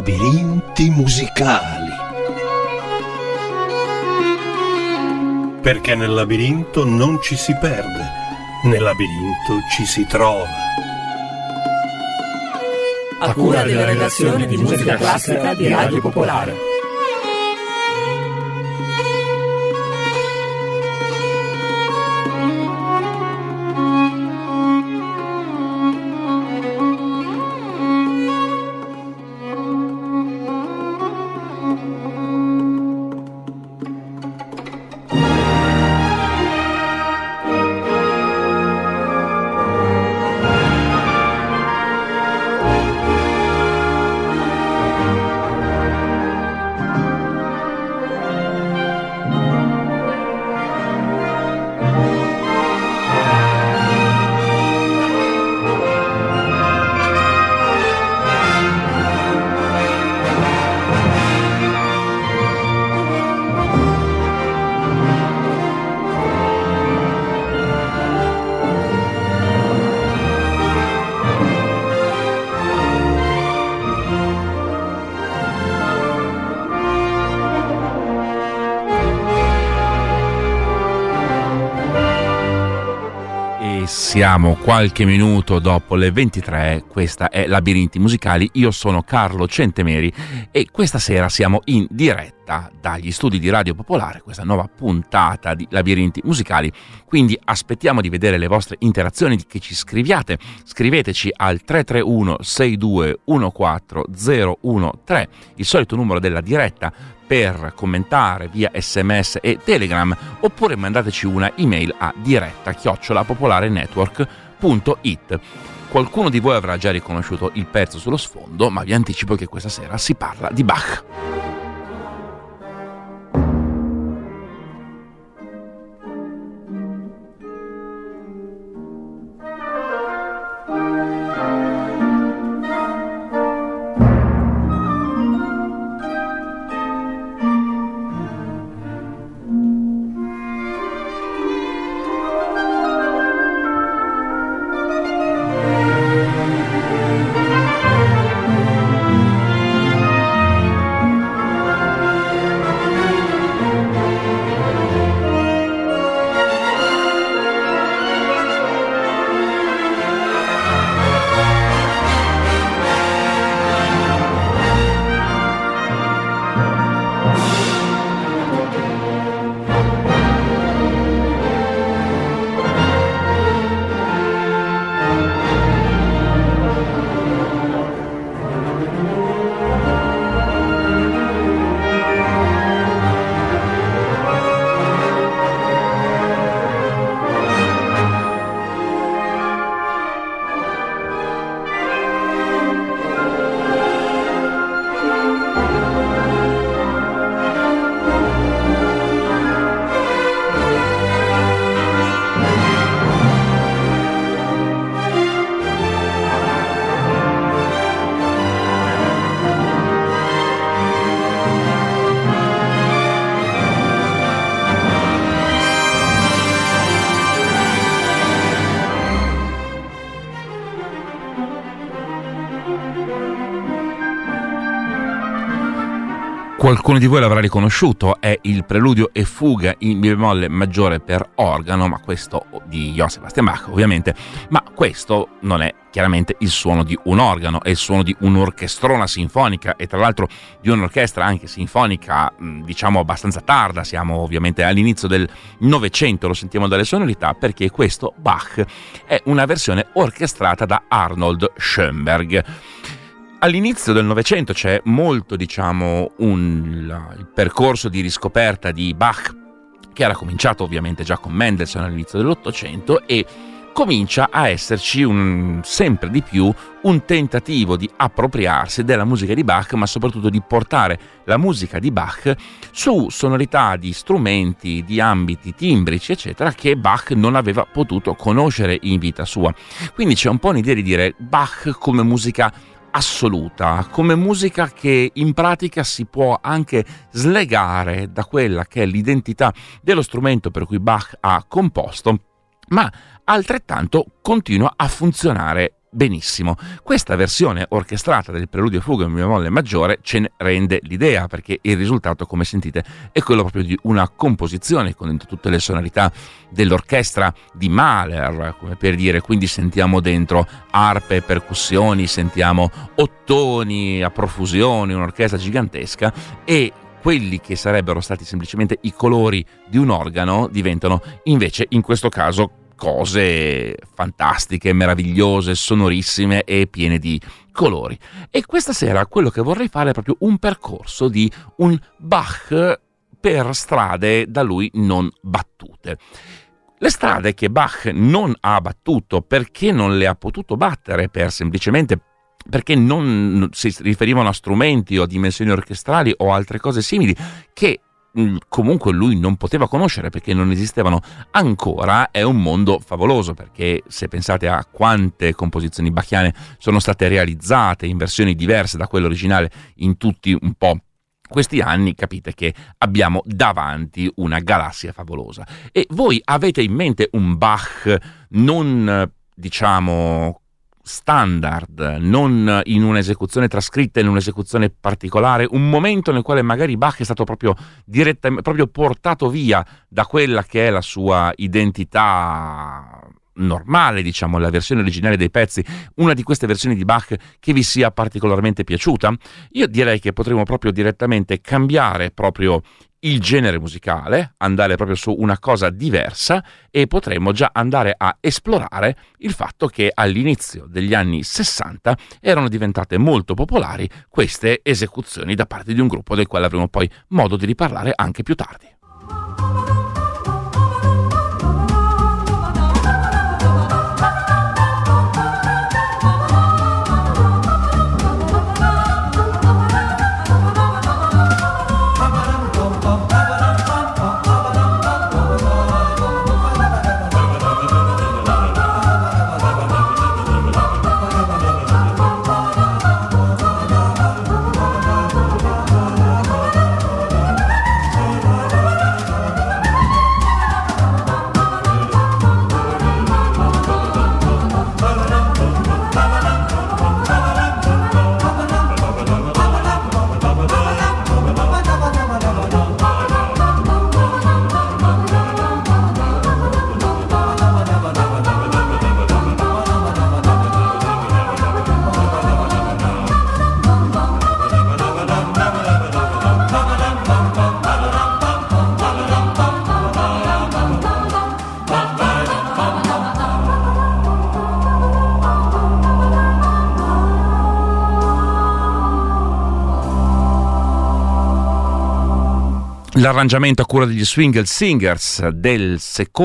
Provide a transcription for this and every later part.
labirinti musicali. Perché nel labirinto non ci si perde, nel labirinto ci si trova. A cura della redazione di musica classica di Radio Popolare. Siamo qualche minuto dopo le 23, questa è Labirinti Musicali, io sono Carlo Centemeri e questa sera siamo in diretta dagli studi di Radio Popolare, questa nuova puntata di Labirinti Musicali, quindi aspettiamo di vedere le vostre interazioni, che ci scriviate, scriveteci al 331 6214 013, il solito numero della diretta per commentare via SMS e Telegram, oppure mandateci una email a diretta@popolarenetwork.it. Qualcuno di voi avrà già riconosciuto il pezzo sullo sfondo, ma vi anticipo che questa sera si parla di Bach. Qualcuno di voi l'avrà riconosciuto, è il preludio e fuga in mi bemolle maggiore per organo, ma questo di Johann Sebastian Bach ovviamente, ma questo non è chiaramente il suono di un organo, è il suono di un'orchestrona sinfonica, e tra l'altro di un'orchestra anche sinfonica diciamo abbastanza tarda, siamo ovviamente all'inizio del Novecento, lo sentiamo dalle sonorità, perché questo Bach è una versione orchestrata da Arnold Schoenberg. All'inizio del Novecento c'è molto, diciamo, il percorso di riscoperta di Bach, che era cominciato ovviamente già con Mendelssohn all'inizio dell'Ottocento, e comincia a esserci sempre di più un tentativo di appropriarsi della musica di Bach, ma soprattutto di portare la musica di Bach su sonorità di strumenti, di ambiti timbrici, eccetera, che Bach non aveva potuto conoscere in vita sua. Quindi c'è un po' un'idea di dire Bach come musica assoluta, come musica che in pratica si può anche slegare da quella che è l'identità dello strumento per cui Bach ha composto, ma altrettanto continua a funzionare benissimo. Questa versione orchestrata del preludio e fuga in mi bemolle maggiore ce ne rende l'idea, perché il risultato, come sentite, è quello proprio di una composizione con dentro tutte le sonorità dell'orchestra di Mahler, come per dire, quindi sentiamo dentro arpe, percussioni, sentiamo ottoni a profusione, un'orchestra gigantesca, e quelli che sarebbero stati semplicemente i colori di un organo diventano invece, in questo caso, cose fantastiche, meravigliose, sonorissime e piene di colori. E questa sera quello che vorrei fare è proprio un percorso di un Bach per strade da lui non battute. Le strade che Bach non ha battuto, perché non le ha potuto battere, semplicemente perché non si riferivano a strumenti o a dimensioni orchestrali o altre cose simili che comunque lui non poteva conoscere perché non esistevano ancora, è un mondo favoloso, perché se pensate a quante composizioni bachiane sono state realizzate in versioni diverse da quella originale in tutti un po' questi anni, capite che abbiamo davanti una galassia favolosa. E voi avete in mente un Bach non, diciamo, standard, non in un'esecuzione trascritta, in un'esecuzione particolare, un momento nel quale magari Bach è stato proprio proprio portato via da quella che è la sua identità normale, diciamo, la versione originale dei pezzi, una di queste versioni di Bach che vi sia particolarmente piaciuta? Io direi che potremmo proprio direttamente cambiare proprio il genere musicale, andare proprio su una cosa diversa, e potremmo già andare a esplorare il fatto che all'inizio degli anni 60 erano diventate molto popolari queste esecuzioni da parte di un gruppo del quale avremo poi modo di riparlare anche più tardi. L'arrangiamento a cura degli Swingle Singers della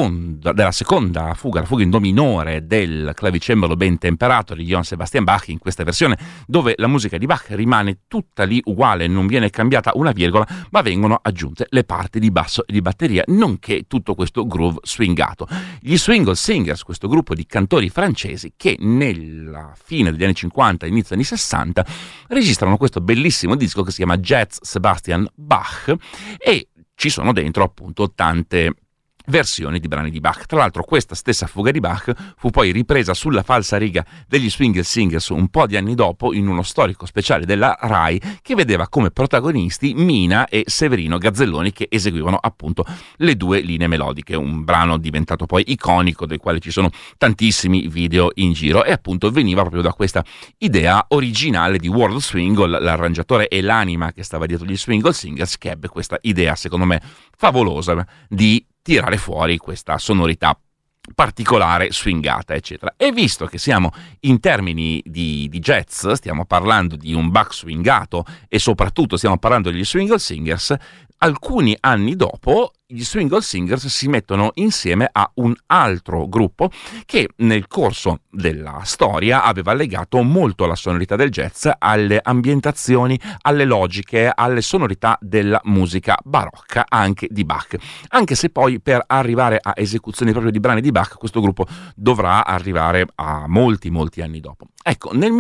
seconda fuga, la fuga in do minore del clavicembalo ben temperato di Johann Sebastian Bach, in questa versione dove la musica di Bach rimane tutta lì uguale, non viene cambiata una virgola, ma vengono aggiunte le parti di basso e di batteria, nonché tutto questo groove swingato. Gli Swingle Singers, questo gruppo di cantori francesi che nella fine degli anni 50, inizio anni 60, registrano questo bellissimo disco che si chiama Jazz Sebastian Bach, e ci sono dentro appunto tante versioni di brani di Bach. Tra l'altro questa stessa fuga di Bach fu poi ripresa sulla falsariga degli Swingle Singers un po' di anni dopo in uno storico speciale della Rai che vedeva come protagonisti Mina e Severino Gazzelloni, che eseguivano appunto le due linee melodiche, un brano diventato poi iconico del quale ci sono tantissimi video in giro, e appunto veniva proprio da questa idea originale di World Swingle, l'arrangiatore e l'anima che stava dietro gli Swingle Singers, che ebbe questa idea secondo me favolosa di tirare fuori questa sonorità particolare, swingata, eccetera. E visto che siamo in termini di jazz, stiamo parlando di un Bach swingato e soprattutto stiamo parlando degli Swingle Singers, alcuni anni dopo gli Swingle Singers si mettono insieme a un altro gruppo che nel corso della storia aveva legato molto la sonorità del jazz alle ambientazioni, alle logiche, alle sonorità della musica barocca anche di Bach, anche se poi per arrivare a esecuzioni proprio di brani di Bach questo gruppo dovrà arrivare a molti anni dopo. Ecco, nel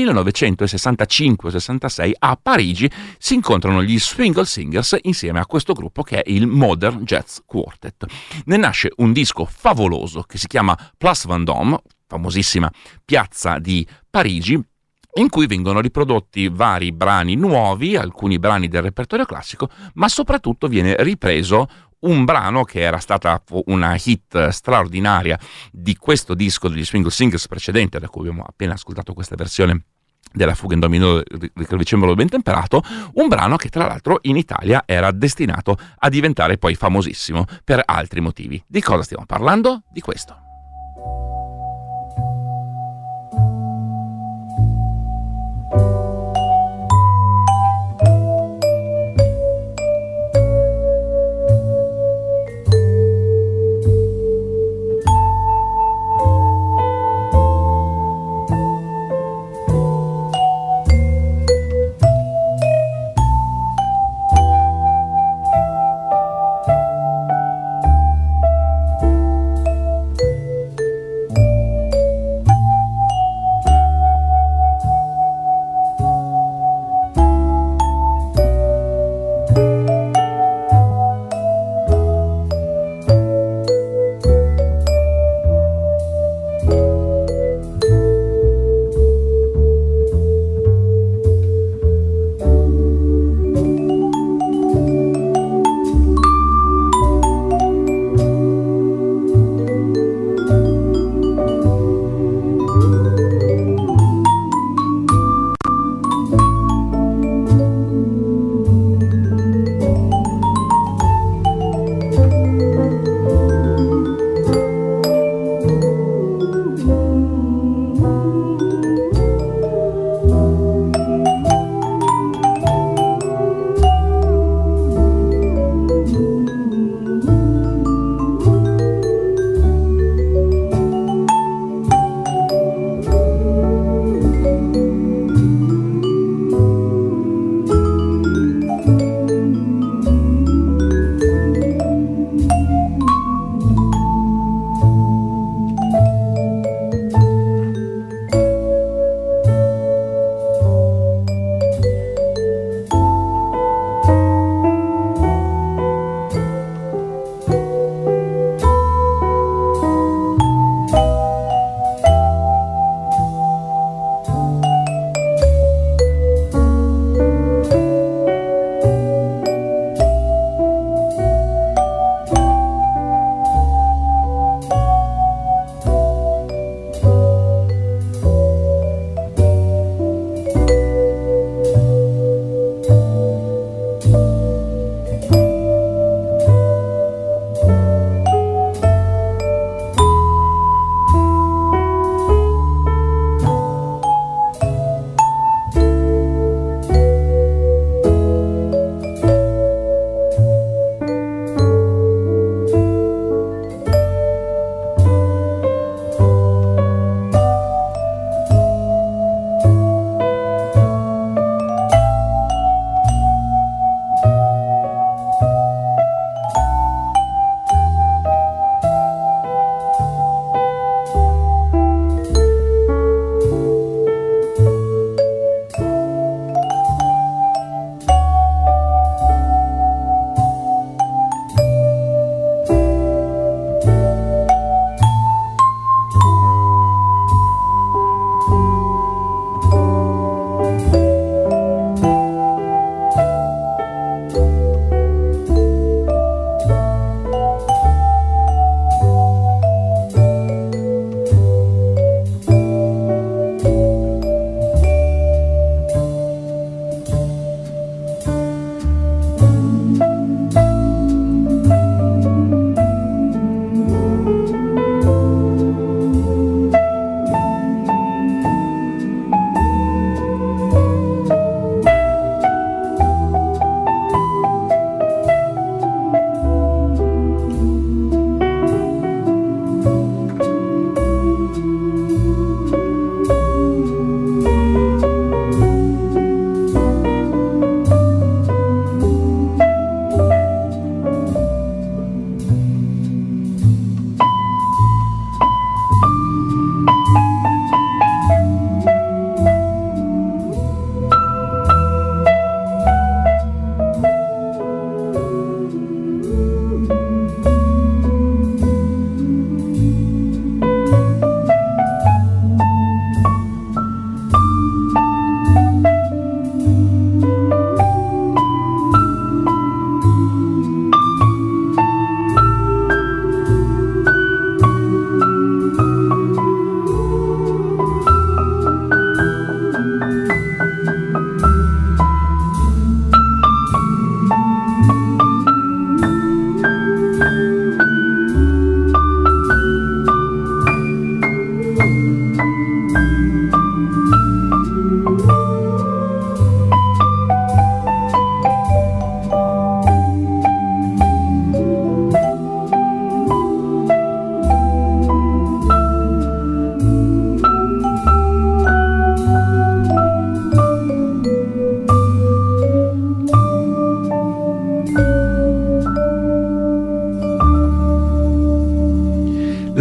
1965-66 a Parigi si incontrano gli Swingle Singers insieme a questo gruppo che è il Modern Jazz Quartet. Ne nasce un disco favoloso che si chiama Place Vendôme, famosissima piazza di Parigi, in cui vengono riprodotti vari brani nuovi, alcuni brani del repertorio classico, ma soprattutto viene ripreso un brano che era stata una hit straordinaria di questo disco degli Swing Singers precedente, da cui abbiamo appena ascoltato questa versione della Fuga in Do minore del Clavicembalo ben temperato, un brano che tra l'altro in Italia era destinato a diventare poi famosissimo per altri motivi. Di cosa stiamo parlando? Di questo.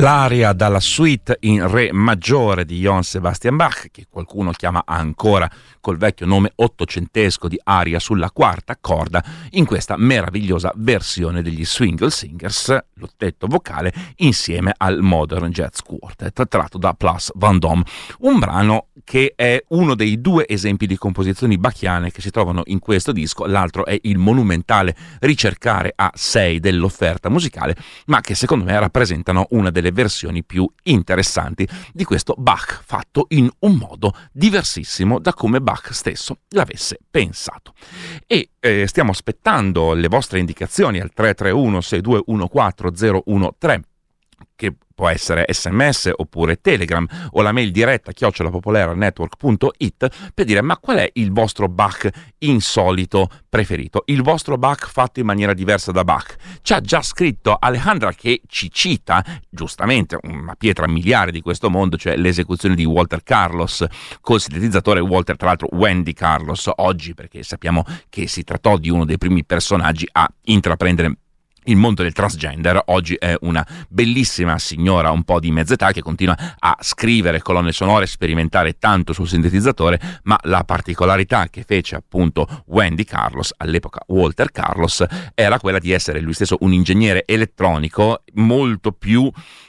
L'aria dalla suite in re maggiore di Johann Sebastian Bach, che qualcuno chiama ancora col vecchio nome ottocentesco di aria sulla quarta corda, in questa meravigliosa versione degli Swingle Singers, l'ottetto vocale, insieme al Modern Jazz Quartet, tratto da Plas Van Dam, un brano che è uno dei due esempi di composizioni bachiane che si trovano in questo disco. L'altro è il monumentale Ricercare a 6 dell'offerta musicale, ma che secondo me rappresentano una delle versioni più interessanti di questo Bach, fatto in un modo diversissimo da come Bach stesso l'avesse pensato. E stiamo aspettando le vostre indicazioni al 331-6214-013, che può essere SMS oppure Telegram o la mail diretta @popolarenetwork.it, per dire: ma qual è il vostro Bach insolito preferito, il vostro Bach fatto in maniera diversa da Bach? Ci ha già scritto Alejandra, che ci cita giustamente una pietra miliare di questo mondo, cioè l'esecuzione di Walter Carlos col sintetizzatore Walter, tra l'altro Wendy Carlos oggi, perché sappiamo che si trattò di uno dei primi personaggi a intraprendere il mondo del transgender. Oggi è una bellissima signora un po' di mezz'età che continua a scrivere colonne sonore, sperimentare tanto sul sintetizzatore, ma la particolarità che fece appunto Wendy Carlos, all'epoca Walter Carlos, era quella di essere lui stesso un ingegnere elettronico, molto più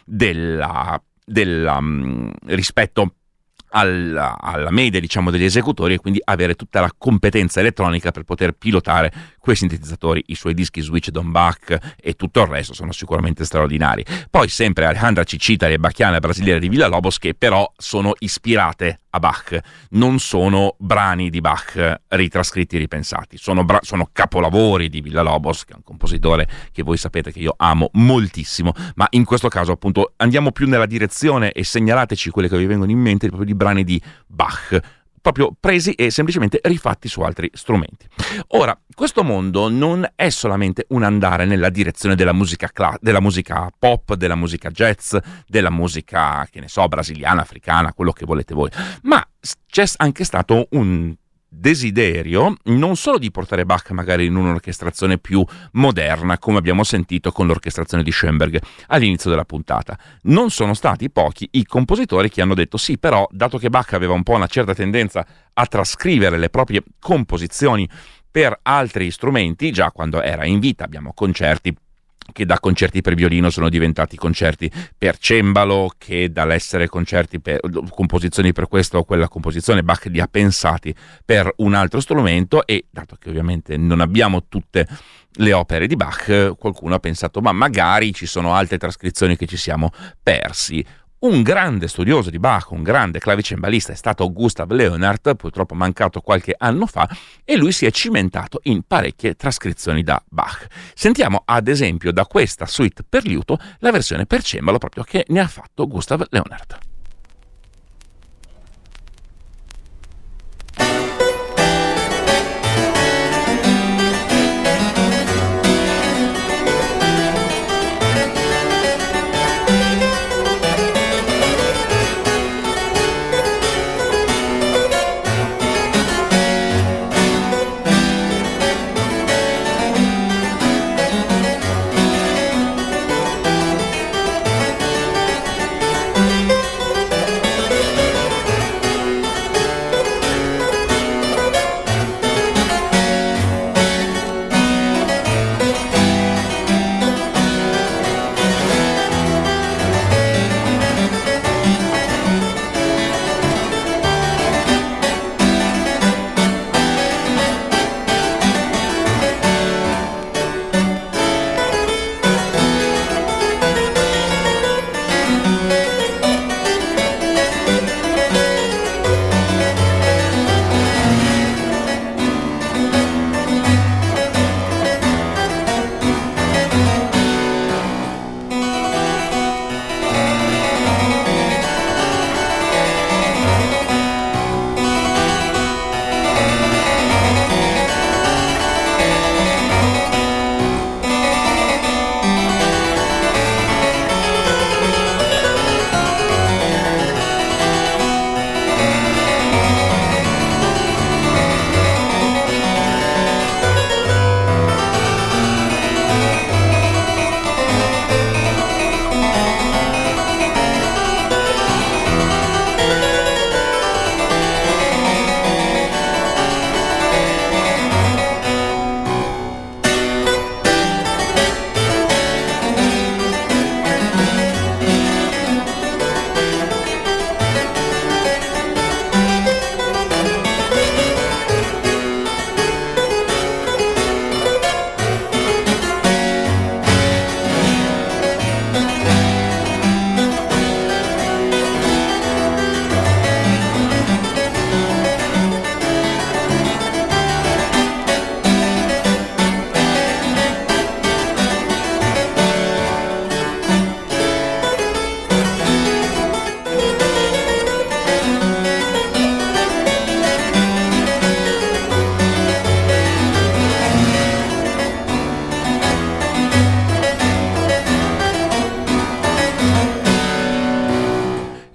rispetto alla media, diciamo, degli esecutori, e quindi avere tutta la competenza elettronica per poter pilotare quei sintetizzatori. I suoi dischi Switch Don Bach e tutto il resto sono sicuramente straordinari. Poi sempre Alejandra ci cita le bacchiane brasiliane di Villa-Lobos, che però sono ispirate a Bach, non sono brani di Bach ritrascritti e ripensati, sono capolavori di Villa-Lobos, che è un compositore che voi sapete che io amo moltissimo, ma in questo caso appunto andiamo più nella direzione, e segnalateci quelle che vi vengono in mente, proprio di brani di Bach, proprio presi e semplicemente rifatti su altri strumenti. Ora, questo mondo non è solamente un andare nella direzione della musica pop, della musica jazz, della musica, che ne so, brasiliana, africana, quello che volete voi, ma c'è anche stato un desiderio non solo di portare Bach magari in un'orchestrazione più moderna, come abbiamo sentito con l'orchestrazione di Schoenberg all'inizio della puntata. Non sono stati pochi i compositori che hanno detto: sì, però dato che Bach aveva un po' una certa tendenza a trascrivere le proprie composizioni per altri strumenti, già quando era in vita abbiamo concerti che da concerti per violino sono diventati concerti per cembalo, che dall'essere concerti per composizioni per questa o quella composizione Bach li ha pensati per un altro strumento. E dato che ovviamente non abbiamo tutte le opere di Bach, qualcuno ha pensato: ma magari ci sono altre trascrizioni che ci siamo persi. Un grande studioso di Bach, un grande clavicembalista è stato Gustav Leonhardt, purtroppo mancato qualche anno fa, e lui si è cimentato in parecchie trascrizioni da Bach. Sentiamo ad esempio da questa suite per liuto la versione per cembalo proprio che ne ha fatto Gustav Leonhardt.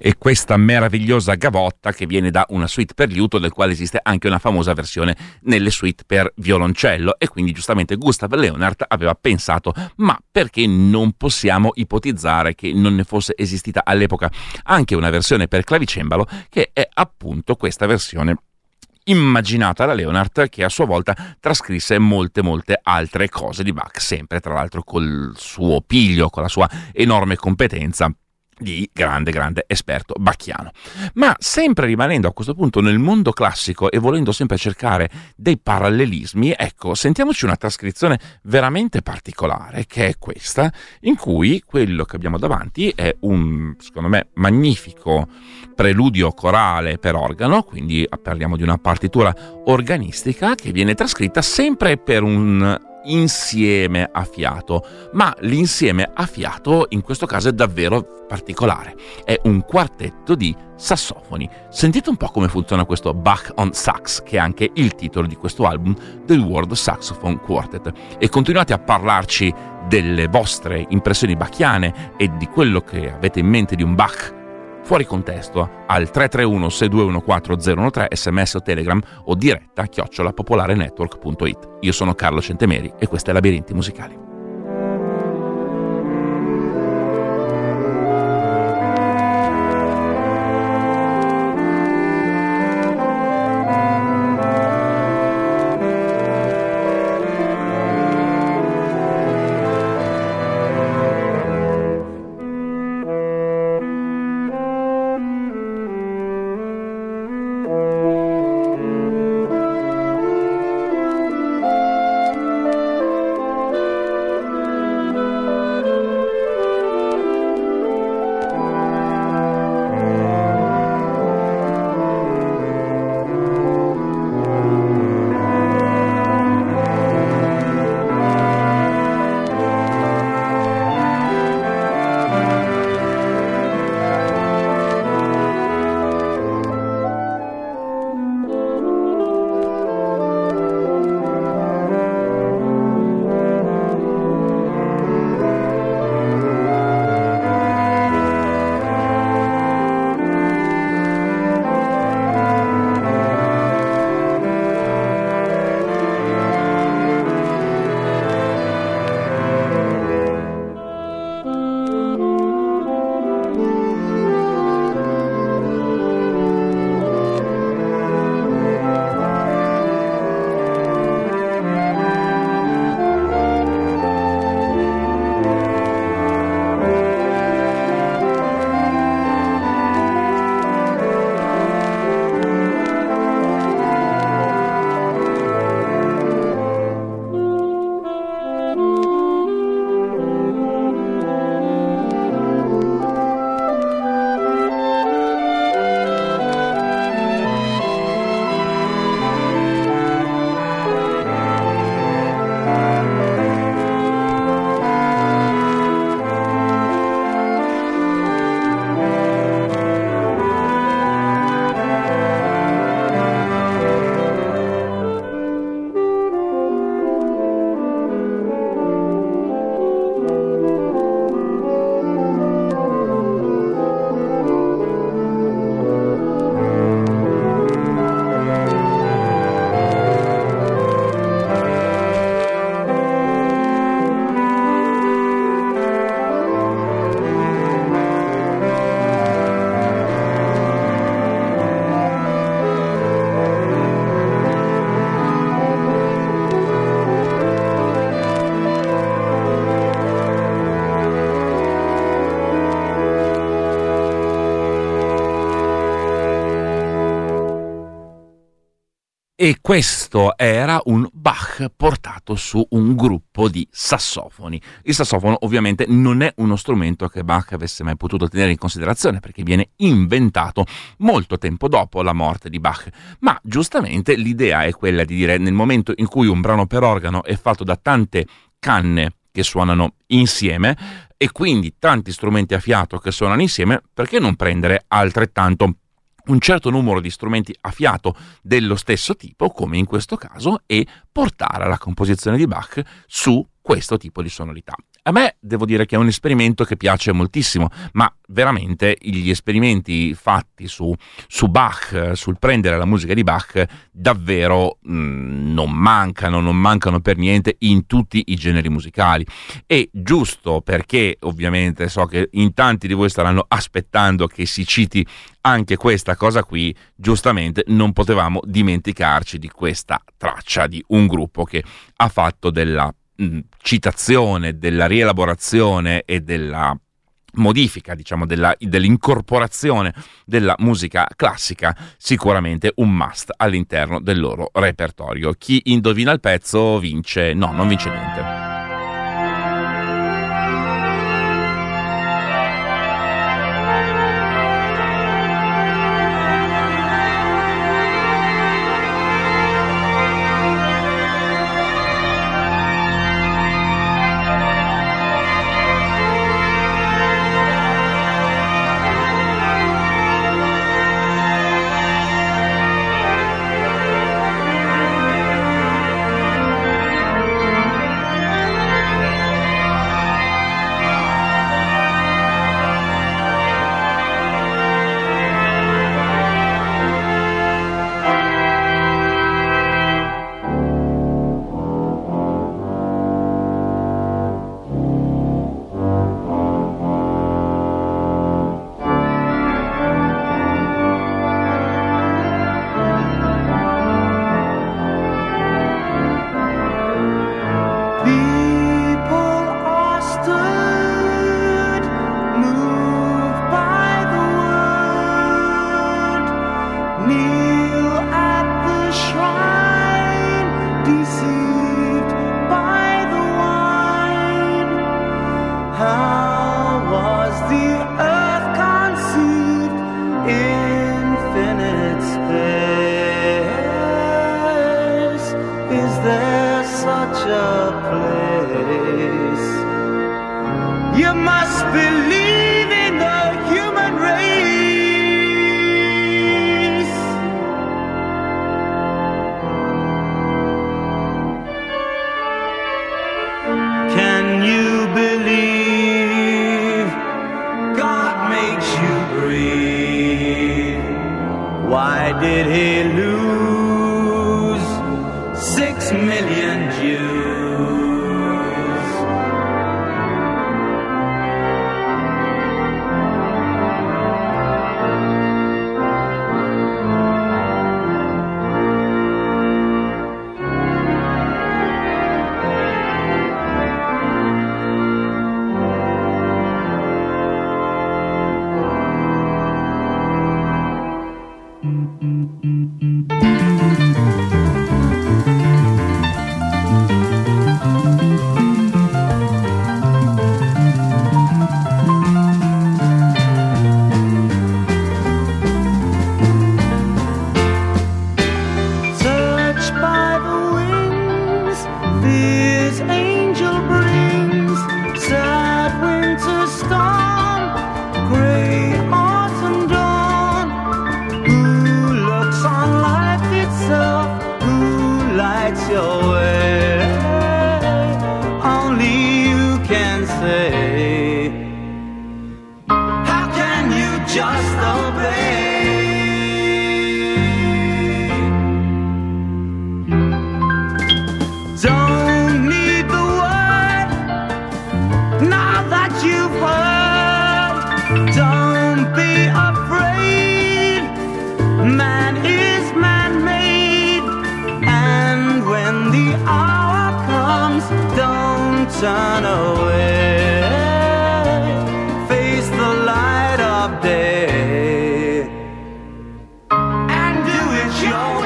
e questa meravigliosa gavotta che viene da una suite per liuto, del quale esiste anche una famosa versione nelle suite per violoncello, e quindi giustamente Gustav Leonhardt aveva pensato: ma perché non possiamo ipotizzare che non ne fosse esistita all'epoca anche una versione per clavicembalo, che è appunto questa versione immaginata da Leonhardt, che a sua volta trascrisse molte altre cose di Bach, sempre tra l'altro col suo piglio, con la sua enorme competenza di grande esperto bacchiano. Ma sempre rimanendo a questo punto nel mondo classico e volendo sempre cercare dei parallelismi, ecco, sentiamoci una trascrizione veramente particolare, che è questa, in cui quello che abbiamo davanti è un, secondo me, magnifico preludio corale per organo, quindi parliamo di una partitura organistica che viene trascritta sempre per un insieme a fiato, ma l'insieme a fiato in questo caso è davvero particolare, è un quartetto di sassofoni. Sentite un po' come funziona questo Bach on Sax, che è anche il titolo di questo album del World Saxophone Quartet, e continuate a parlarci delle vostre impressioni bacchiane e di quello che avete in mente di un Bach fuori contesto al 331-6214013, sms o telegram, o diretta @popolarenetwork.it. Io sono Carlo Centemeri e questo è Labirinti Musicali. E questo era un Bach portato su un gruppo di sassofoni. Il sassofono ovviamente non è uno strumento che Bach avesse mai potuto tenere in considerazione, perché viene inventato molto tempo dopo la morte di Bach, ma giustamente l'idea è quella di dire: nel momento in cui un brano per organo è fatto da tante canne che suonano insieme e quindi tanti strumenti a fiato che suonano insieme, perché non prendere altrettanto un certo numero di strumenti a fiato dello stesso tipo, come in questo caso, e portare la composizione di Bach su questo tipo di sonorità. A me devo dire che è un esperimento che piace moltissimo, ma veramente gli esperimenti fatti su Bach, sul prendere la musica di Bach, davvero non mancano per niente in tutti i generi musicali. E giusto perché ovviamente so che in tanti di voi staranno aspettando che si citi anche questa cosa qui, giustamente non potevamo dimenticarci di questa traccia di un gruppo che ha fatto della citazione, della rielaborazione e della modifica, diciamo, dell'incorporazione della musica classica, sicuramente un must all'interno del loro repertorio. Chi indovina il pezzo vince, no, non vince niente. Turn away, face the light of day, and do it your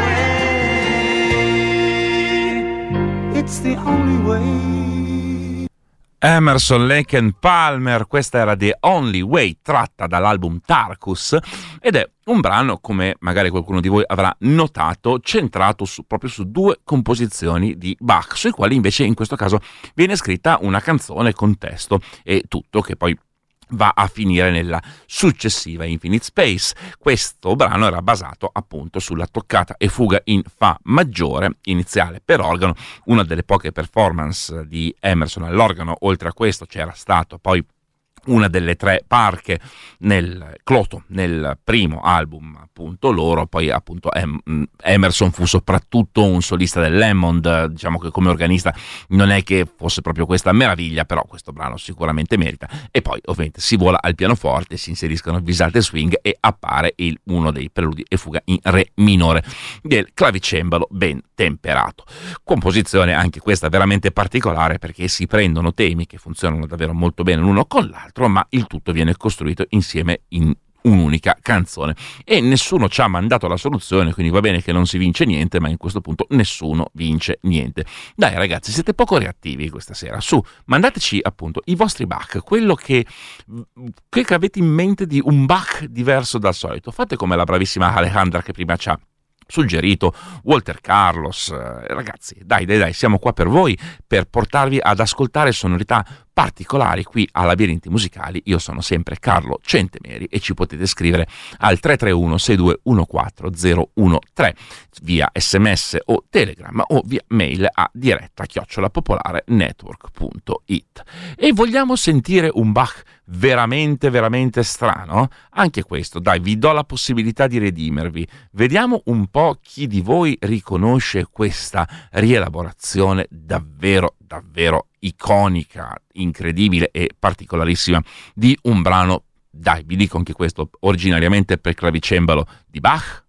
way. It's the only way. Emerson, Lake and Palmer, questa era The Only Way, tratta dall'album Tarkus, ed è un brano, come magari qualcuno di voi avrà notato, centrato proprio su due composizioni di Bach, sui quali invece in questo caso viene scritta una canzone con testo e tutto, che poi va a finire nella successiva Infinite Space. Questo brano era basato appunto sulla toccata e fuga in fa maggiore iniziale per organo, una delle poche performance di Emerson all'organo. Oltre a questo c'era stato poi una delle 3 parche nel Cloto, nel primo album appunto loro. Poi appunto Emerson fu soprattutto un solista dell'Hammond, diciamo che come organista non è che fosse proprio questa meraviglia, però questo brano sicuramente merita. E poi ovviamente si vola al pianoforte, si inseriscono visate swing e appare uno dei preludi e fuga in re minore del clavicembalo ben temperato. Composizione anche questa veramente particolare, perché si prendono temi che funzionano davvero molto bene l'uno con l'altro, ma il tutto viene costruito insieme in un'unica canzone e nessuno ci ha mandato la soluzione, quindi va bene che non si vince niente, ma in questo punto nessuno vince niente. Dai ragazzi, siete poco reattivi questa sera, su, mandateci appunto i vostri Bach, quello che avete in mente di un Bach diverso dal solito. Fate come la bravissima Alejandra che prima ci ha suggerito, Walter Carlos. Ragazzi, dai, siamo qua per voi, per portarvi ad ascoltare sonorità particolari qui a Labirinti Musicali. Io sono sempre Carlo Centemeri e ci potete scrivere al 331-6214-013 via SMS o Telegram o via mail a diretta@popolarenetwork.it. E vogliamo sentire un Bach veramente strano? Anche questo, dai, vi do la possibilità di redimervi. Vediamo un po' chi di voi riconosce questa rielaborazione davvero iconica, incredibile e particolarissima di un brano, dai, vi dico anche questo, originariamente per clavicembalo di Bach.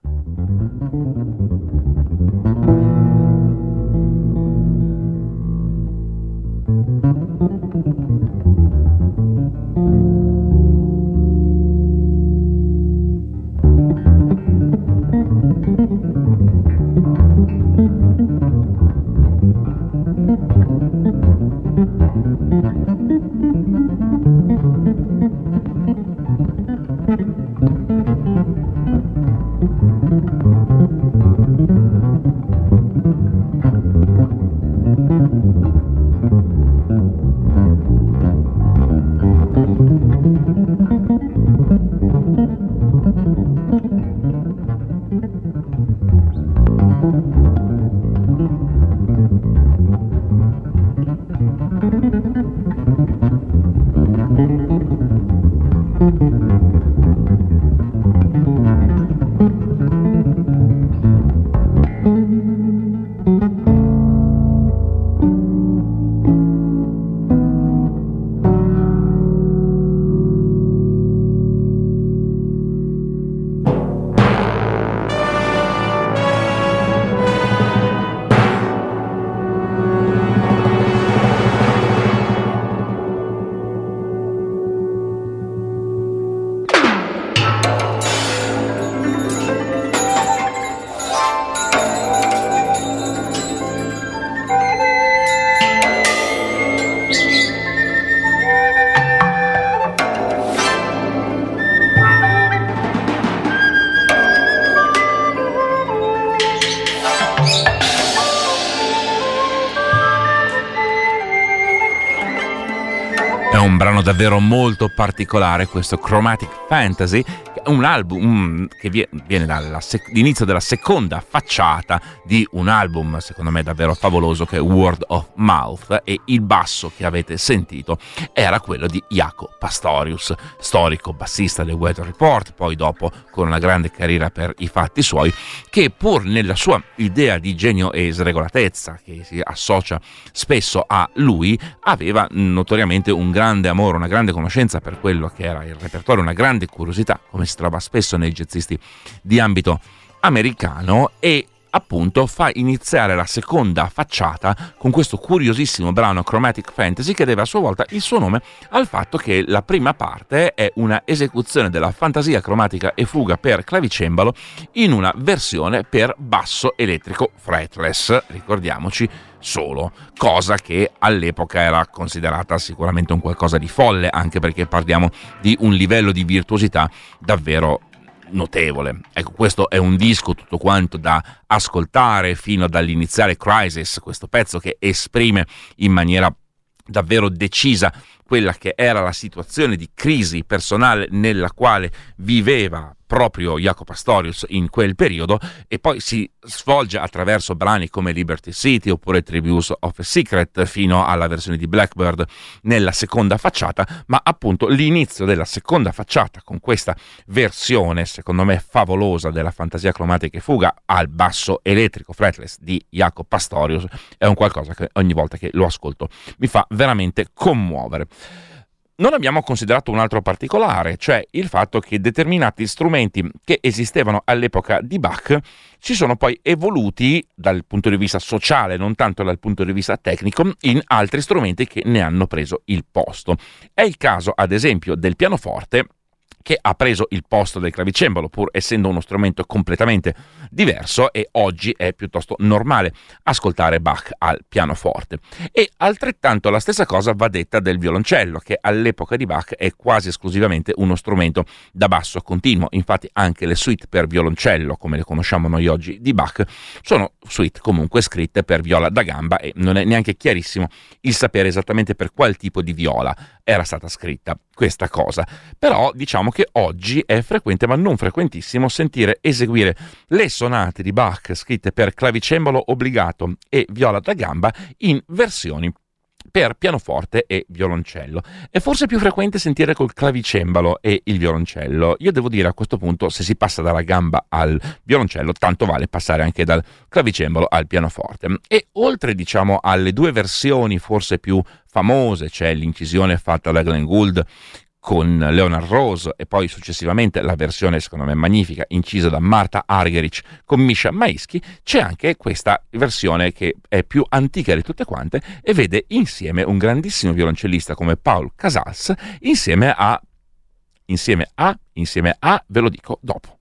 Un brano davvero molto particolare, questo Chromatic Fantasy, un album che viene dall'inizio della seconda facciata di un album secondo me davvero favoloso che è Word of Mouth, e il basso che avete sentito era quello di Jaco Pastorius, storico bassista del Weather Report, poi dopo con una grande carriera per i fatti suoi, che pur nella sua idea di genio e sregolatezza che si associa spesso a lui, aveva notoriamente un grande amore, una grande conoscenza per quello che era il repertorio, una grande curiosità, come si trova spesso nei jazzisti di ambito americano, e appunto fa iniziare la seconda facciata con questo curiosissimo brano Chromatic Fantasy, che deve a sua volta il suo nome al fatto che la prima parte è una esecuzione della fantasia cromatica e fuga per clavicembalo in una versione per basso elettrico fretless, ricordiamoci, solo, cosa che all'epoca era considerata sicuramente un qualcosa di folle, anche perché parliamo di un livello di virtuosità davvero notevole. Ecco, questo è un disco tutto quanto da ascoltare fino dall'iniziale Crisis, questo pezzo che esprime in maniera davvero decisa quella che era la situazione di crisi personale nella quale viveva proprio Jaco Pastorius in quel periodo, e poi si svolge attraverso brani come Liberty City oppure Tributes of a Secret fino alla versione di Blackbird nella seconda facciata, ma appunto l'inizio della seconda facciata con questa versione secondo me favolosa della Fantasia cromatica e fuga al basso elettrico fretless di Jaco Pastorius è un qualcosa che ogni volta che lo ascolto mi fa veramente commuovere. Non abbiamo considerato un altro particolare, cioè il fatto che determinati strumenti che esistevano all'epoca di Bach si sono poi evoluti dal punto di vista sociale, non tanto dal punto di vista tecnico, in altri strumenti che ne hanno preso il posto. È il caso, ad esempio, del pianoforte, che ha preso il posto del clavicembalo, pur essendo uno strumento completamente diverso, e oggi è piuttosto normale ascoltare Bach al pianoforte. E altrettanto la stessa cosa va detta del violoncello, che all'epoca di Bach è quasi esclusivamente uno strumento da basso continuo. Infatti anche le suite per violoncello, come le conosciamo noi oggi di Bach, sono suite comunque scritte per viola da gamba, e non è neanche chiarissimo il sapere esattamente per qual tipo di viola era stata scritta questa cosa. Però diciamo che oggi è frequente, ma non frequentissimo, sentire eseguire le sonate di Bach scritte per clavicembalo obbligato e viola da gamba in versioni per pianoforte e violoncello. È forse più frequente sentire col clavicembalo e il violoncello. Io devo dire, a questo punto, se si passa dalla gamba al violoncello, tanto vale passare anche dal clavicembalo al pianoforte. E oltre, diciamo, alle due versioni forse più famose, c'è l'incisione fatta da Glenn Gould con Leonard Rose, e poi successivamente la versione secondo me magnifica incisa da Marta Argerich con Misha Maisky. C'è anche questa versione che è più antica di tutte quante e vede insieme un grandissimo violoncellista come Paul Casals insieme a ve lo dico dopo.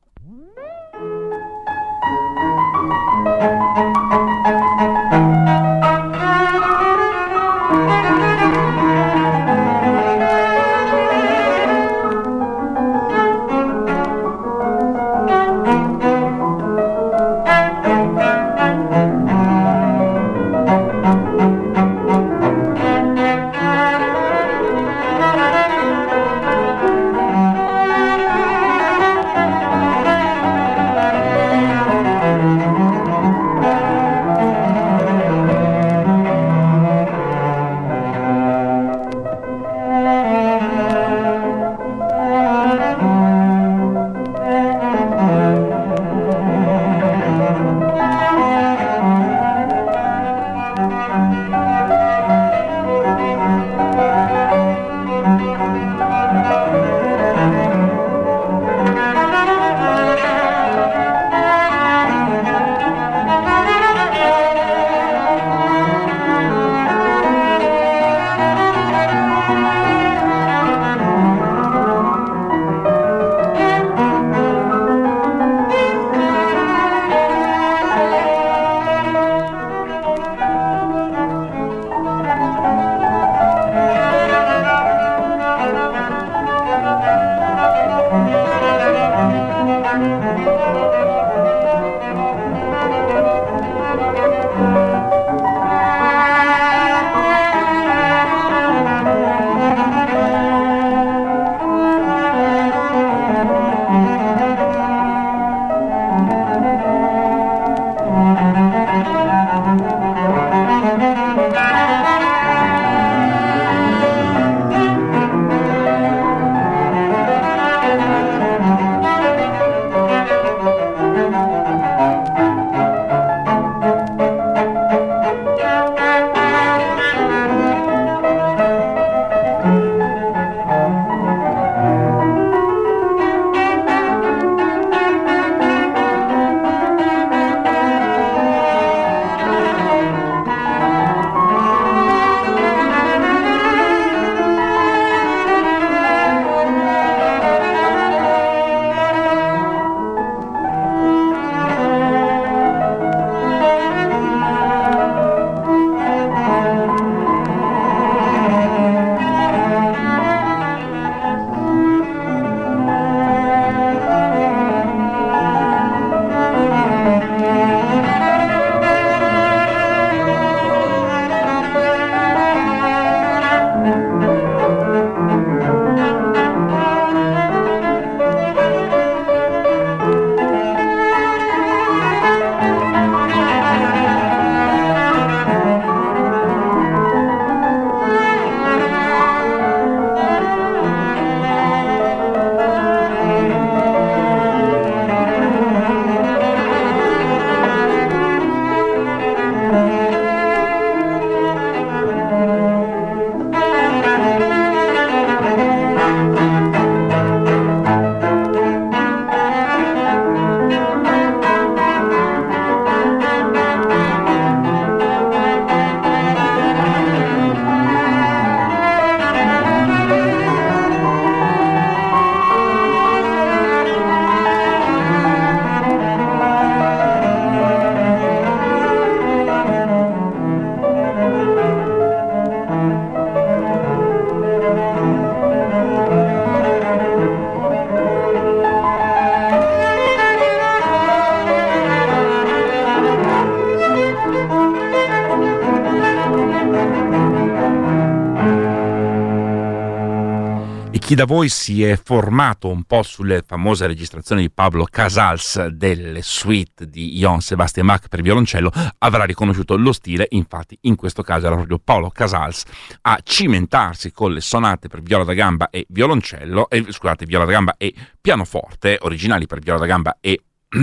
Chi da voi si è formato un po' sulle famose registrazioni di Pablo Casals delle suite di Johann Sebastian Bach per violoncello avrà riconosciuto lo stile. Infatti in questo caso era proprio Paolo Casals a cimentarsi con le sonate per viola da gamba e violoncello, viola da gamba e pianoforte, originali per viola da gamba e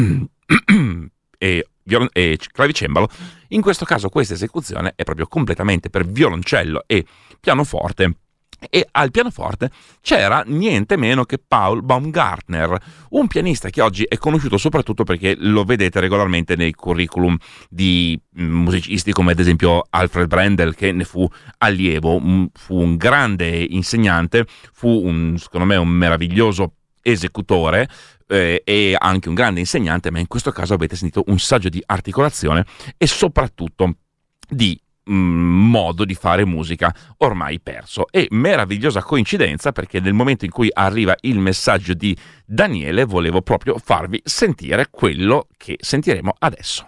clavicembalo. In questo caso questa esecuzione è proprio completamente per violoncello e pianoforte, e al pianoforte c'era niente meno che Paul Baumgartner, un pianista che oggi è conosciuto soprattutto perché lo vedete regolarmente nei curriculum di musicisti come ad esempio Alfred Brendel, che ne fu allievo. Fu un grande insegnante, secondo me un meraviglioso esecutore, e anche un grande insegnante, ma in questo caso avete sentito un saggio di articolazione e soprattutto di modo di fare musica ormai perso. E meravigliosa coincidenza, perché nel momento in cui arriva il messaggio di Daniele volevo proprio farvi sentire quello che sentiremo adesso.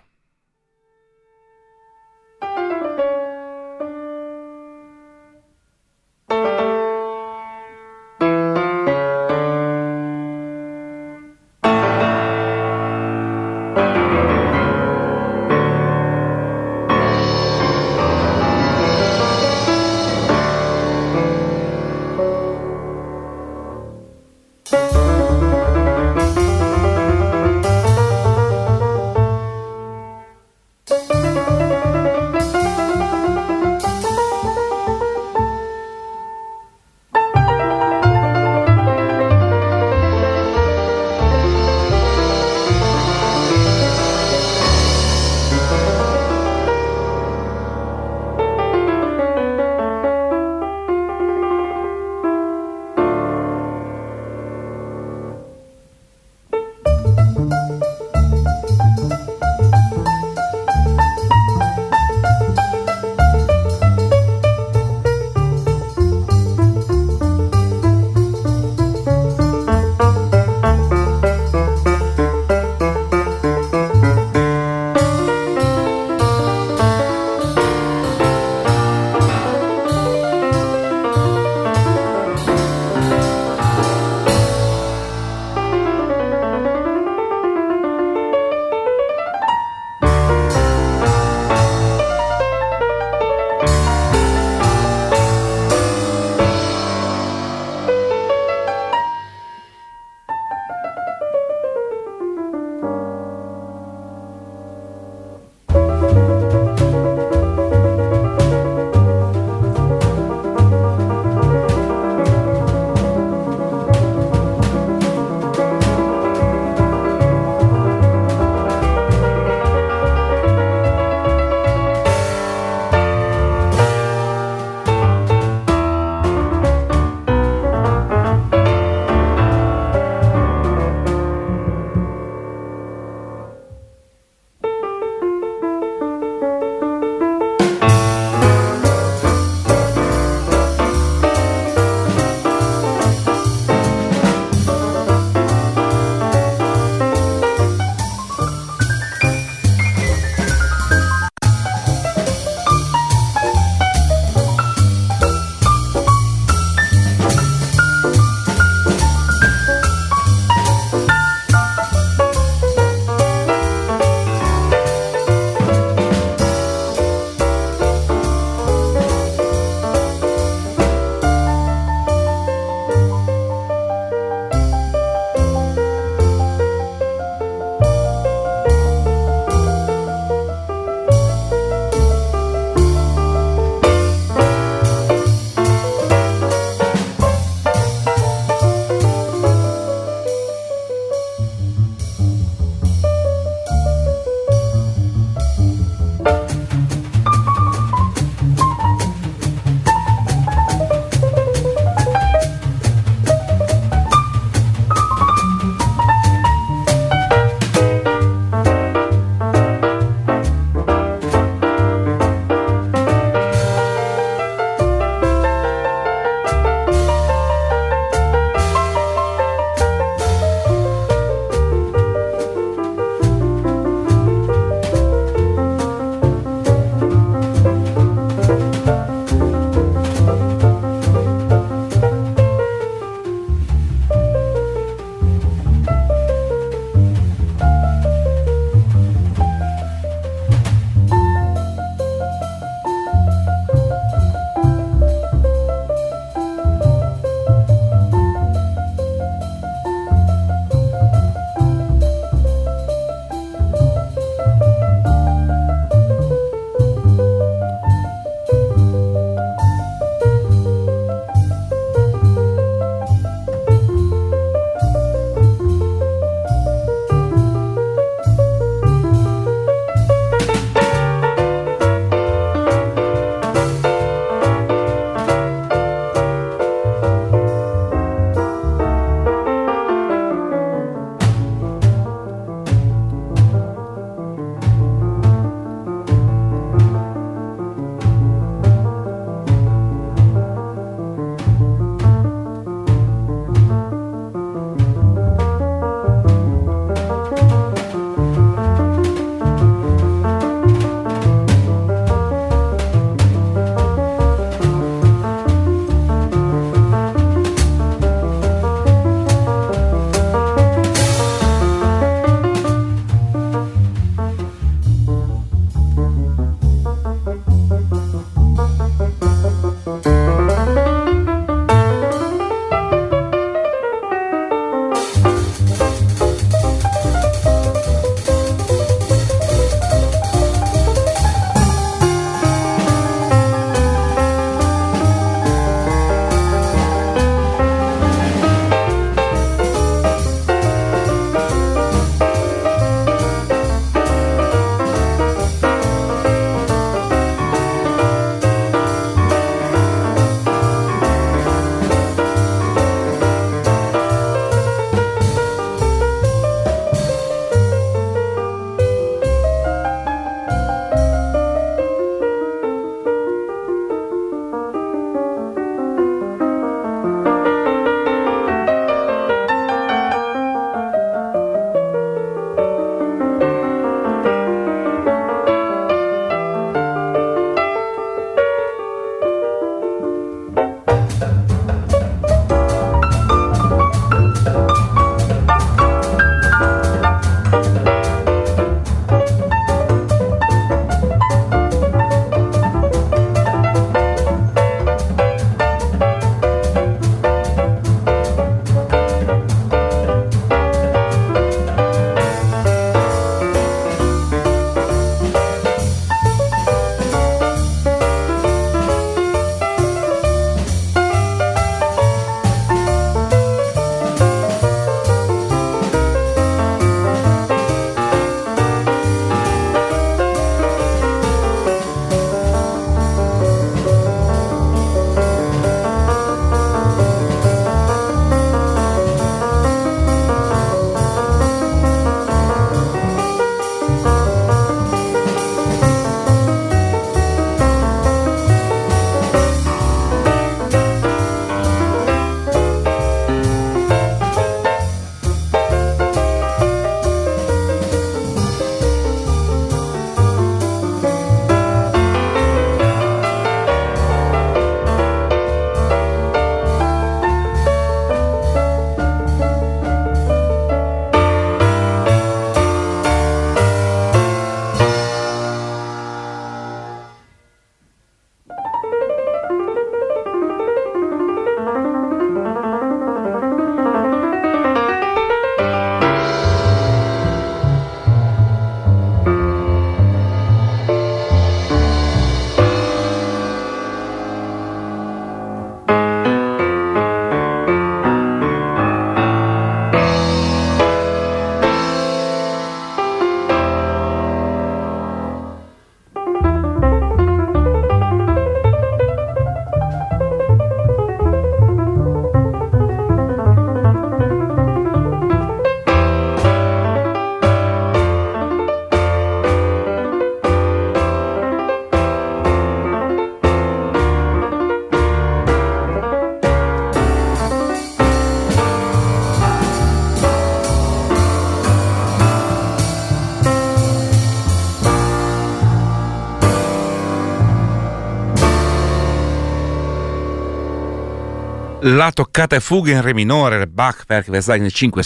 La toccata e fuga in re minore, Bach Werk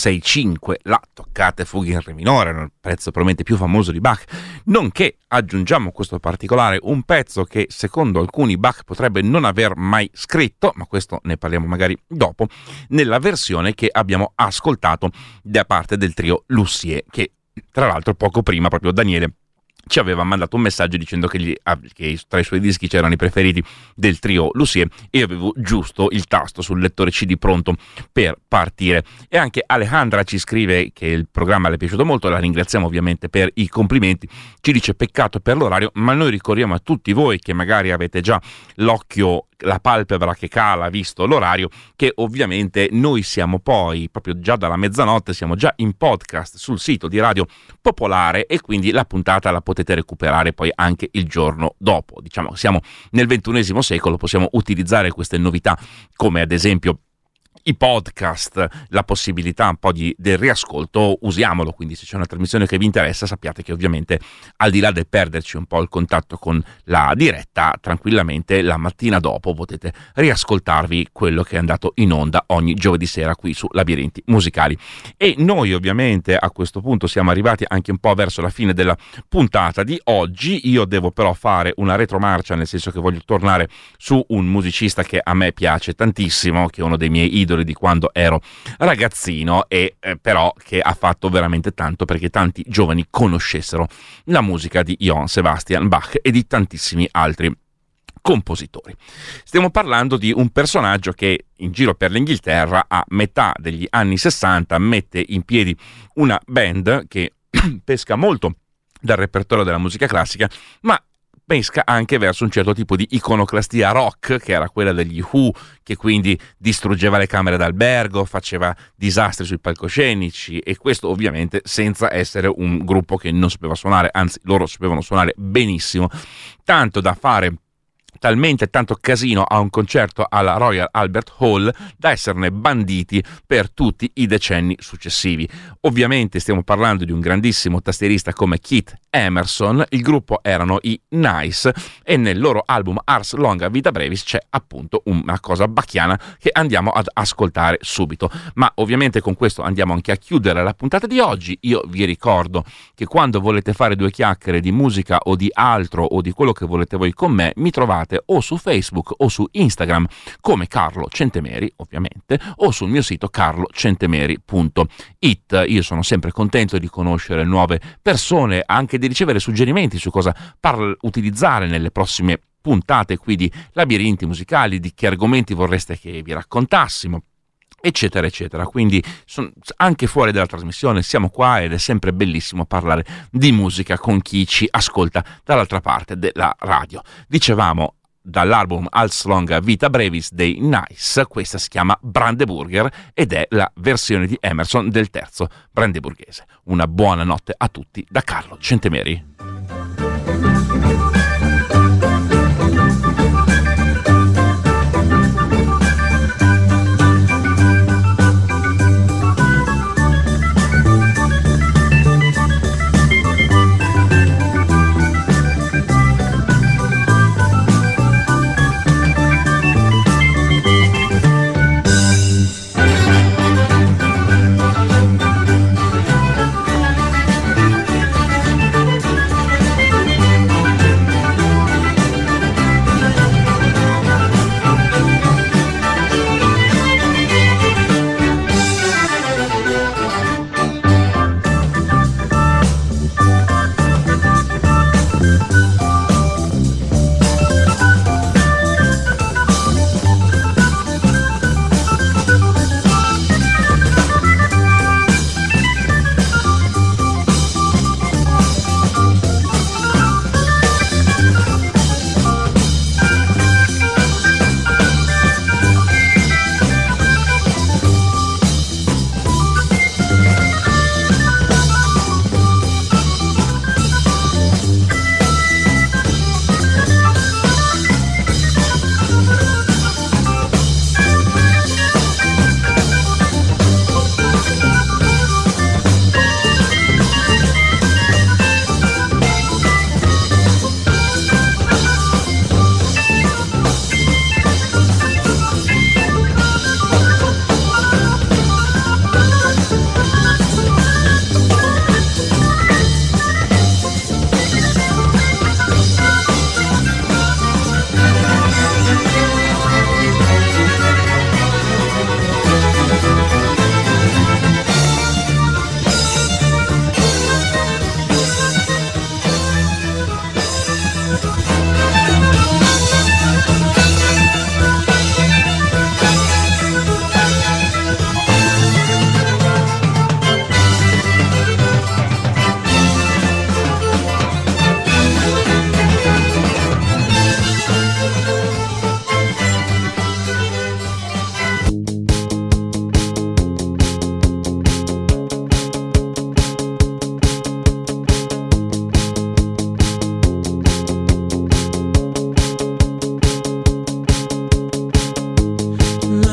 565, la toccata e fuga in re minore, il pezzo probabilmente più famoso di Bach, nonché aggiungiamo questo particolare un pezzo che secondo alcuni Bach potrebbe non aver mai scritto, ma questo ne parliamo magari dopo, nella versione che abbiamo ascoltato da parte del trio Lussier, che tra l'altro poco prima proprio Daniele ci aveva mandato un messaggio dicendo che tra i suoi dischi c'erano i preferiti del trio Lussier e io avevo giusto il tasto sul lettore CD pronto per partire. E anche Alejandra ci scrive che il programma le è piaciuto molto, la ringraziamo ovviamente per i complimenti, ci dice peccato per l'orario, ma noi ricordiamo a tutti voi che magari avete già l'occhio, la palpebra che cala visto l'orario, che ovviamente noi siamo poi proprio già dalla mezzanotte, siamo già in podcast sul sito di Radio Popolare e quindi la puntata la potete recuperare poi anche il giorno dopo. Diciamo, siamo nel XXI secolo, possiamo utilizzare queste novità come ad esempio i podcast, la possibilità un po' del riascolto, usiamolo. Quindi se c'è una trasmissione che vi interessa, sappiate che ovviamente al di là del perderci un po' il contatto con la diretta, tranquillamente la mattina dopo potete riascoltarvi quello che è andato in onda ogni giovedì sera qui su Labirinti Musicali. E noi ovviamente a questo punto siamo arrivati anche un po' verso la fine della puntata di oggi. Io devo però fare una retromarcia, nel senso che voglio tornare su un musicista che a me piace tantissimo, che è uno dei miei idoli di quando ero ragazzino e però che ha fatto veramente tanto perché tanti giovani conoscessero la musica di Johann Sebastian Bach e di tantissimi altri compositori. Stiamo parlando di un personaggio che in giro per l'Inghilterra a metà degli anni 60 mette in piedi una band che pesca molto dal repertorio della musica classica, ma pesca anche verso un certo tipo di iconoclastia rock, che era quella degli Who, che quindi distruggeva le camere d'albergo, faceva disastri sui palcoscenici, e questo ovviamente senza essere un gruppo che non sapeva suonare, anzi loro sapevano suonare benissimo, tanto da fare talmente tanto casino a un concerto alla Royal Albert Hall da esserne banditi per tutti i decenni successivi. Ovviamente stiamo parlando di un grandissimo tastierista come Keith Emerson. Il gruppo erano i Nice e nel loro album Ars Longa Vita Brevis c'è appunto una cosa bacchiana che andiamo ad ascoltare subito. Ma ovviamente con questo andiamo anche a chiudere la puntata di oggi. Io vi ricordo che quando volete fare due chiacchiere di musica o di altro o di quello che volete voi con me, mi trovate o su Facebook o su Instagram come Carlo Centemeri, ovviamente, o sul mio sito carlocentemeri.it. Io sono sempre contento di conoscere nuove persone, anche di ricevere suggerimenti su cosa utilizzare nelle prossime puntate qui di Labirinti Musicali, di che argomenti vorreste che vi raccontassimo, eccetera eccetera. Quindi anche fuori dalla trasmissione siamo qua ed è sempre bellissimo parlare di musica con chi ci ascolta dall'altra parte della radio. Dicevamo dall'album Ars Longa Vita Brevis dei Nice, questa si chiama Brandeburger ed è la versione di Emerson del terzo brandeburghese. Una buona notte a tutti da Carlo Centemeri.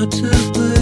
how to put